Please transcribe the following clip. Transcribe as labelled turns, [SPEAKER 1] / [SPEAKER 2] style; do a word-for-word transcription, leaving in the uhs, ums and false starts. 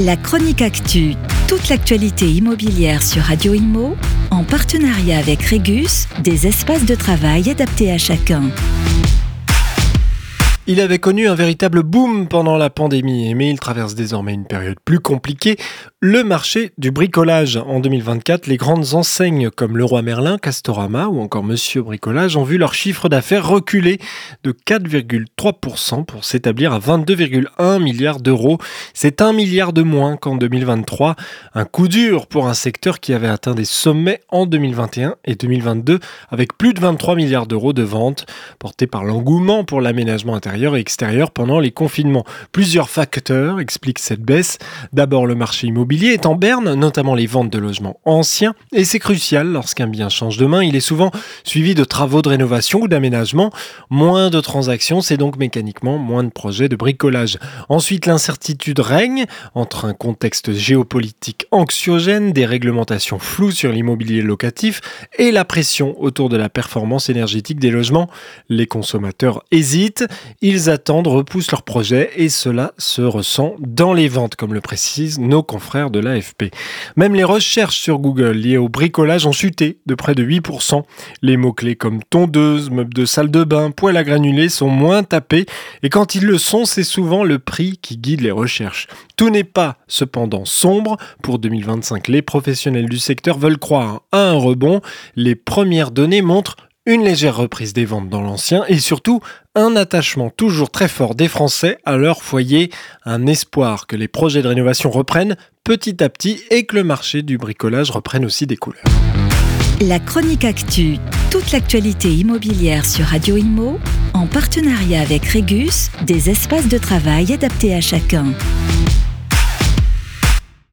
[SPEAKER 1] La chronique actu, toute l'actualité immobilière sur Radio Imo, en partenariat avec Regus, des espaces de travail adaptés à chacun.
[SPEAKER 2] Il avait connu un véritable boom pendant la pandémie, mais il traverse désormais une période plus compliquée. Le marché du bricolage. En deux mille vingt-quatre, les grandes enseignes comme Leroy Merlin, Castorama ou encore Monsieur Bricolage ont vu leur chiffre d'affaires reculer de quatre virgule trois pour cent pour s'établir à vingt-deux virgule un milliards d'euros. C'est un milliard de moins qu'en deux mille vingt-trois. Un coup dur pour un secteur qui avait atteint des sommets en deux mille vingt et un et deux mille vingt-deux avec plus de vingt-trois milliards d'euros de ventes, portés par l'engouement pour l'aménagement intérieur et extérieur pendant les confinements. Plusieurs facteurs expliquent cette baisse. D'abord, le marché immobilier est en berne, notamment les ventes de logements anciens, et c'est crucial lorsqu'un bien change de main. Il est souvent suivi de travaux de rénovation ou d'aménagement. Moins de transactions, c'est donc mécaniquement moins de projets de bricolage. Ensuite, l'incertitude règne entre un contexte géopolitique anxiogène, des réglementations floues sur l'immobilier locatif et la pression autour de la performance énergétique des logements. Les consommateurs hésitent, ils attendent, repoussent leurs projets et cela se ressent dans les ventes, comme le précisent nos confrères de l'A F P. Même les recherches sur Google liées au bricolage ont chuté de près de huit pour cent. Les mots-clés comme tondeuse, meubles de salle de bain, poêle à granulés sont moins tapés et quand ils le sont, c'est souvent le prix qui guide les recherches. Tout n'est pas cependant sombre. Pour deux mille vingt-cinq, les professionnels du secteur veulent croire à un rebond. Les premières données montrent une légère reprise des ventes dans l'ancien et surtout un attachement toujours très fort des Français à leur foyer. Un espoir que les projets de rénovation reprennent petit à petit et que le marché du bricolage reprenne aussi des couleurs.
[SPEAKER 1] La chronique actu, toute l'actualité immobilière sur Radio Imo, en partenariat avec Regus, des espaces de travail adaptés à chacun.